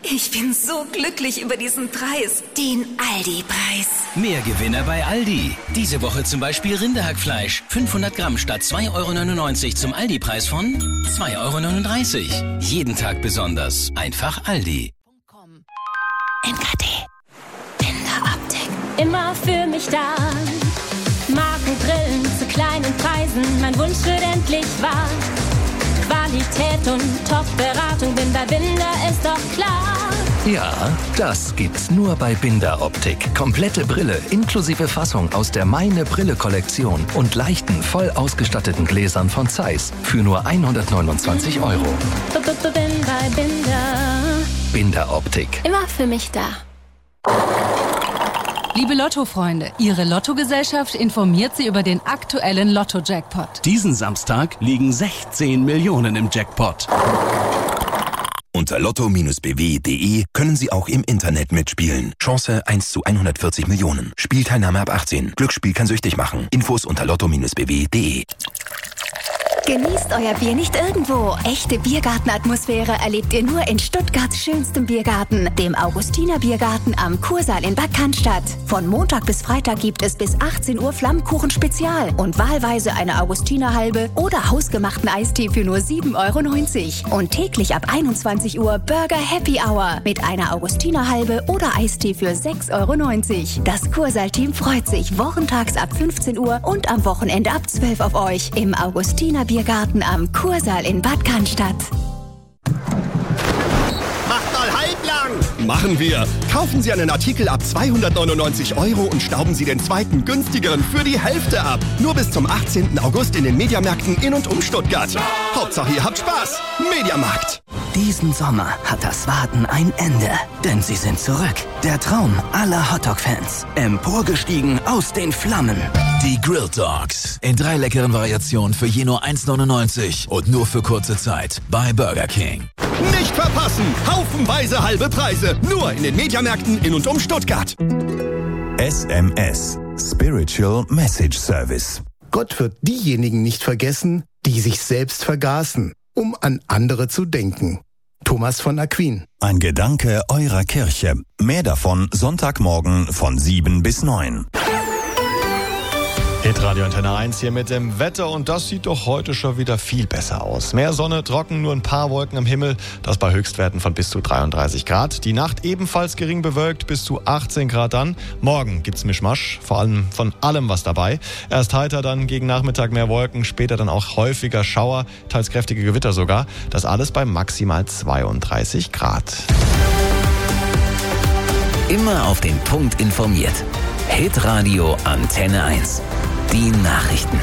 Ich bin so glücklich über diesen Preis. Den Aldi-Preis. Mehr Gewinner bei Aldi. Diese Woche zum Beispiel Rinderhackfleisch. 500 Gramm statt 2,99 € zum Aldi-Preis von 2,39 €. Jeden Tag besonders. Einfach Aldi. NKT. Binderoptik. Immer für mich da. Markenbrillen zu kleinen Preisen. Mein Wunsch wird endlich wahr. Qualität und Top-Beratung. Bin bei Binder, ist doch klar. Ja, das gibt's nur bei Binderoptik. Komplette Brille inklusive Fassung aus der Meine-Brille-Kollektion und leichten, voll ausgestatteten Gläsern von Zeiss für nur 129 €. Bin bei Binder. Binderoptik. Immer für mich da. Liebe Lotto-Freunde, Ihre Lottogesellschaft informiert Sie über den aktuellen Lotto-Jackpot. Diesen Samstag liegen 16 Millionen im Jackpot. Unter lotto-bw.de können Sie auch im Internet mitspielen. Chance 1 zu 140 Millionen. Spielteilnahme ab 18. Glücksspiel kann süchtig machen. Infos unter lotto-bw.de. Genießt euer Bier nicht irgendwo. Echte Biergartenatmosphäre erlebt ihr nur in Stuttgarts schönstem Biergarten, dem Augustiner Biergarten am Kursaal in Bad Cannstatt. Von Montag bis Freitag gibt es bis 18 Uhr Flammkuchen Spezial und wahlweise eine Augustinerhalbe oder hausgemachten Eistee für nur 7,90 € Und täglich ab 21 Uhr Burger Happy Hour mit einer Augustinerhalbe oder Eistee für 6,90 €. Das Kursaal-Team freut sich wochentags ab 15 Uhr und am Wochenende ab 12 auf euch im Augustiner Biergarten am Kursaal in Bad Cannstatt. Macht mal halblang! Machen wir! Kaufen Sie einen Artikel ab 299 € und stauben Sie den zweiten günstigeren für die Hälfte ab. Nur bis zum 18. August in den Mediamärkten in und um Stuttgart. Hauptsache ihr habt Spaß. Mediamarkt. Diesen Sommer hat das Warten ein Ende, denn sie sind zurück. Der Traum aller Hotdog-Fans. Emporgestiegen aus den Flammen. Die Grill Dogs. In 3 leckeren Variationen für je nur 1,99 € und nur für kurze Zeit bei Burger King. Nicht verpassen! Haufenweise halbe Preise. Nur in den Mediamärkten in und um Stuttgart. SMS. Spiritual Message Service. Gott wird diejenigen nicht vergessen, die sich selbst vergaßen, um an andere zu denken. Thomas von Aquin. Ein Gedanke eurer Kirche. Mehr davon Sonntagmorgen von 7 bis 9. Hitradio Antenne 1 hier mit dem Wetter und das sieht doch heute schon wieder viel besser aus. Mehr Sonne, trocken, nur ein paar Wolken am Himmel, das bei Höchstwerten von bis zu 33 Grad. Die Nacht ebenfalls gering bewölkt, bis zu 18 Grad dann. Morgen gibt's Mischmasch, vor allem von allem was dabei. Erst heiter, dann gegen Nachmittag mehr Wolken, später dann auch häufiger Schauer, teils kräftige Gewitter sogar. Das alles bei maximal 32 Grad. Immer auf den Punkt informiert. Hitradio Antenne 1. Die Nachrichten.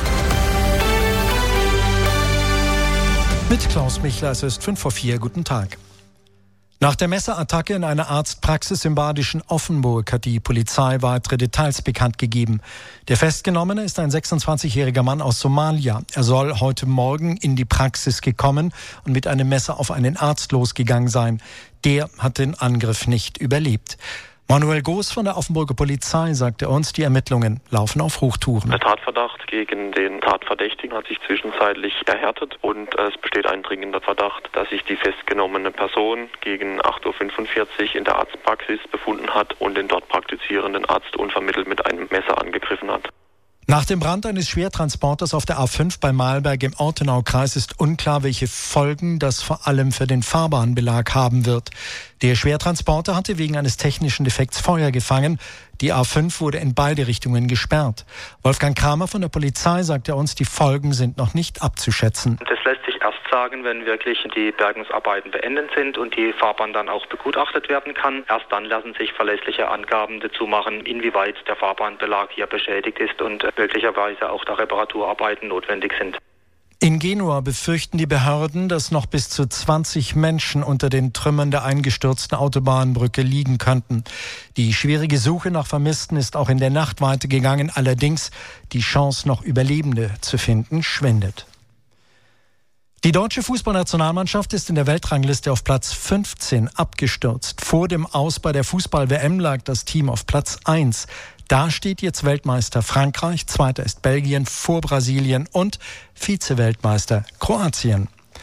Mit Klaus Michler, es ist 5:04, guten Tag. Nach der Messerattacke in einer Arztpraxis im badischen Offenburg hat die Polizei weitere Details bekannt gegeben. Der Festgenommene ist ein 26-jähriger Mann aus Somalia. Er soll heute Morgen in die Praxis gekommen und mit einem Messer auf einen Arzt losgegangen sein. Der hat den Angriff nicht überlebt. Manuel Goos von der Offenburger Polizei sagte uns, die Ermittlungen laufen auf Hochtouren. Der Tatverdacht gegen den Tatverdächtigen hat sich zwischenzeitlich erhärtet und es besteht ein dringender Verdacht, dass sich die festgenommene Person gegen 8:45 Uhr in der Arztpraxis befunden hat und den dort praktizierenden Arzt unvermittelt mit einem Messer angegriffen hat. Nach dem Brand eines Schwertransporters auf der A5 bei Mahlberg im Ortenaukreis ist unklar, welche Folgen das vor allem für den Fahrbahnbelag haben wird. Der Schwertransporter hatte wegen eines technischen Defekts Feuer gefangen. Die A5 wurde in beide Richtungen gesperrt. Wolfgang Kramer von der Polizei sagte uns, die Folgen sind noch nicht abzuschätzen. Das lässt sich erst sagen, wenn wirklich die Bergungsarbeiten beendet sind und die Fahrbahn dann auch begutachtet werden kann. Erst dann lassen sich verlässliche Angaben dazu machen, inwieweit der Fahrbahnbelag hier beschädigt ist und möglicherweise auch da Reparaturarbeiten notwendig sind. In Genua befürchten die Behörden, dass noch bis zu 20 Menschen unter den Trümmern der eingestürzten Autobahnbrücke liegen könnten. Die schwierige Suche nach Vermissten ist auch in der Nacht weitergegangen. Allerdings die Chance, noch Überlebende zu finden, schwindet. Die deutsche Fußballnationalmannschaft ist in der Weltrangliste auf Platz 15 abgestürzt. Vor dem Aus bei der Fußball-WM lag das Team auf Platz 1. Da steht jetzt Weltmeister Frankreich, zweiter ist Belgien, vor Brasilien und Vize-Weltmeister Kroatien.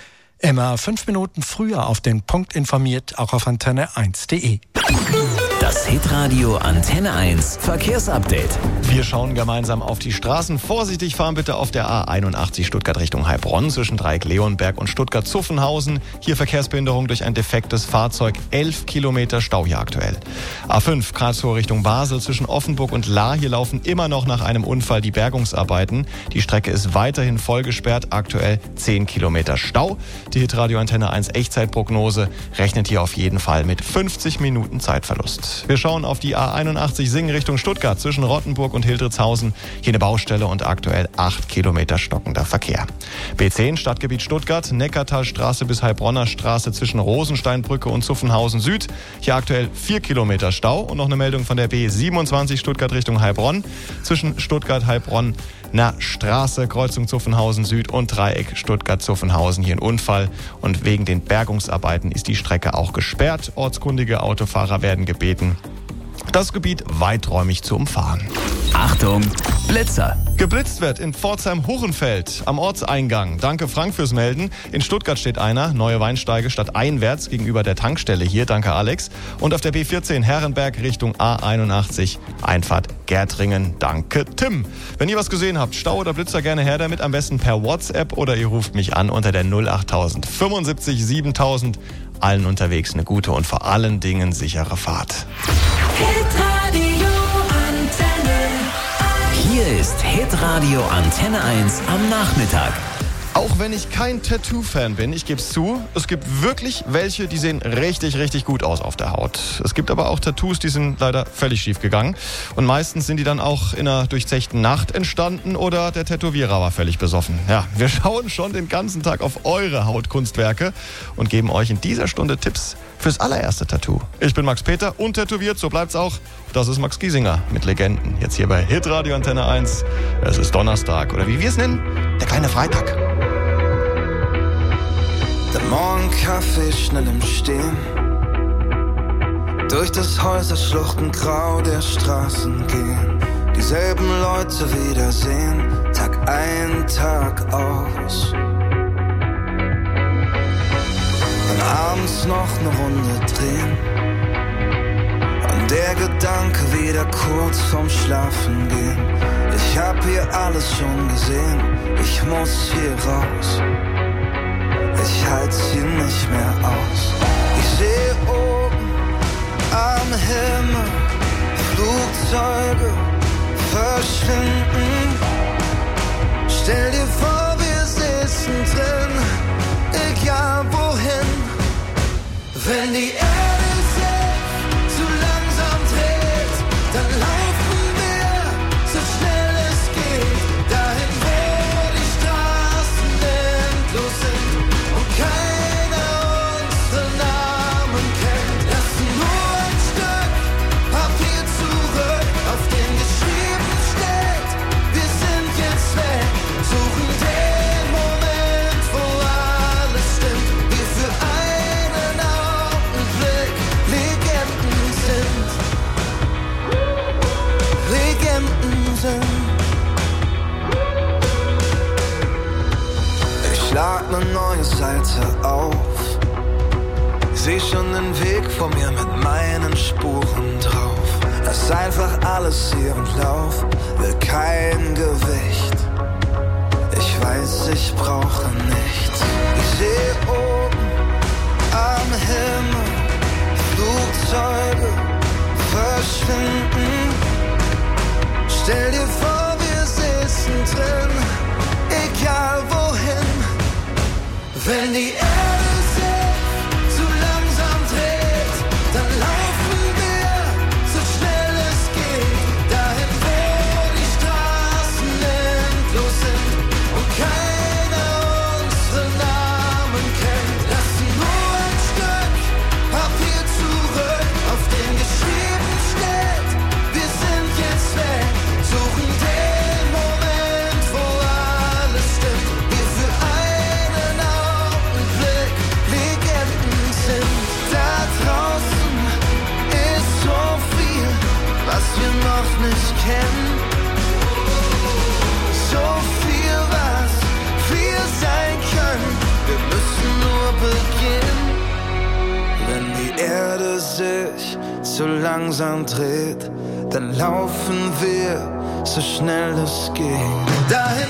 Immer 5 Minuten früher auf den Punkt informiert, auch auf antenne1.de. Das Hitradio Antenne 1 Verkehrsupdate. Wir schauen gemeinsam auf die Straßen. Vorsichtig fahren bitte auf der A81 Stuttgart Richtung Heilbronn zwischen Dreieck Leonberg und Stuttgart-Zuffenhausen. Hier Verkehrsbehinderung durch ein defektes Fahrzeug. 11 Kilometer Stau hier aktuell. A5 Karlsruhe Richtung Basel zwischen Offenburg und Lahr. Hier laufen immer noch nach einem Unfall die Bergungsarbeiten. Die Strecke ist weiterhin voll gesperrt. Aktuell 10 Kilometer Stau. Die Hitradio Antenne 1 Echtzeitprognose rechnet hier auf jeden Fall mit 50 Minuten Zeitverlust. Wir schauen auf die A81 Singen Richtung Stuttgart zwischen Rottenburg und Hildritzhausen. Hier eine Baustelle und aktuell 8 Kilometer stockender Verkehr. B10 Stadtgebiet Stuttgart, Neckartalstraße bis Heilbronner Straße zwischen Rosensteinbrücke und Zuffenhausen Süd. Hier aktuell 4 Kilometer Stau. Und noch eine Meldung von der B27 Stuttgart Richtung Heilbronn. Zwischen Stuttgart-Heilbronn Straße, Kreuzung Zuffenhausen Süd und Dreieck Stuttgart-Zuffenhausen. Hier ein Unfall und wegen den Bergungsarbeiten ist die Strecke auch gesperrt. Ortskundige Autofahrer werden gebeten, das Gebiet weiträumig zu umfahren. Achtung, Blitzer! Geblitzt wird in Pforzheim-Huchenfeld am Ortseingang. Danke Frank fürs Melden. In Stuttgart steht einer, Neue Weinsteige stadteinwärts gegenüber der Tankstelle hier. Danke Alex. Und auf der B14 Herrenberg Richtung A81 Einfahrt Gärtringen. Danke Tim. Wenn ihr was gesehen habt, Stau oder Blitzer, gerne her damit. Am besten per WhatsApp oder ihr ruft mich an unter der 08000 75 7000. Allen unterwegs eine gute und vor allen Dingen sichere Fahrt. Hier ist Hitradio Antenne 1 am Nachmittag. Auch wenn ich kein Tattoo-Fan bin, ich gebe es zu, es gibt wirklich welche, die sehen richtig, richtig gut aus auf der Haut. Es gibt aber auch Tattoos, die sind leider völlig schief gegangen. Und meistens sind die dann auch in einer durchzechten Nacht entstanden oder der Tätowierer war völlig besoffen. Ja, wir schauen schon den ganzen Tag auf eure Hautkunstwerke und geben euch in dieser Stunde Tipps fürs allererste Tattoo. Ich bin Max Peter, untätowiert, so bleibt's auch. Das ist Max Giesinger mit Legenden. Jetzt hier bei Hitradio Antenne 1. Es ist Donnerstag oder wie wir es nennen, der kleine Freitag. Der Morgenkaffee schnell im Stehen, durch das Häuserschluchtengrau der Straßen gehen, dieselben Leute wiedersehen, Tag ein, Tag aus. Dann abends noch eine Runde drehen und der Gedanke wieder kurz vorm Schlafen gehen. Ich hab hier alles schon gesehen, ich muss hier raus. Ich halt's hier nicht mehr aus. Ich seh oben am Himmel Flugzeuge verschwinden. Stell dir vor, wir sitzen drin, egal wohin. Wenn die Erde sich zu langsam dreht, dann laufen wir so schnell es geht, dahin wo die Straßen endlos sind. Keiner unsere Namen kennt. Lassen nur ein Stück Papier zurück, auf dem geschrieben steht, wir sind jetzt weg. Suchen den Moment, wo alles stimmt. Wir für einen Augenblick Legenden sind. Legenden sind. Ich schlag ne neue Seite auf. Ich seh schon den Weg vor mir mit meinen Spuren drauf. Lass einfach alles hier und lauf, will kein Gewicht. Ich weiß, ich brauche nichts. Ich seh oben am Himmel Flugzeuge verschwinden. Stell dir vor, wir sitzen drin, egal wohin. Wenn die Erde sich zu langsam dreht, dann laufen wir so schnell es geht, dahin wo die Straßen endlos sind und keiner unsere Namen kennt. Lassen nur ein Stück Papier zurück, auf dem geschrieben steht, wir sind jetzt weg. Suchen den Moment, wo alles stimmt. Wir für einen Augenblick Legenden sind. Da draußen ist so viel, was wir noch nicht kennen. So viel, was wir sein können. Wir müssen nur alles sich zu langsam dreht, dann laufen wir so schnell es geht. Dahin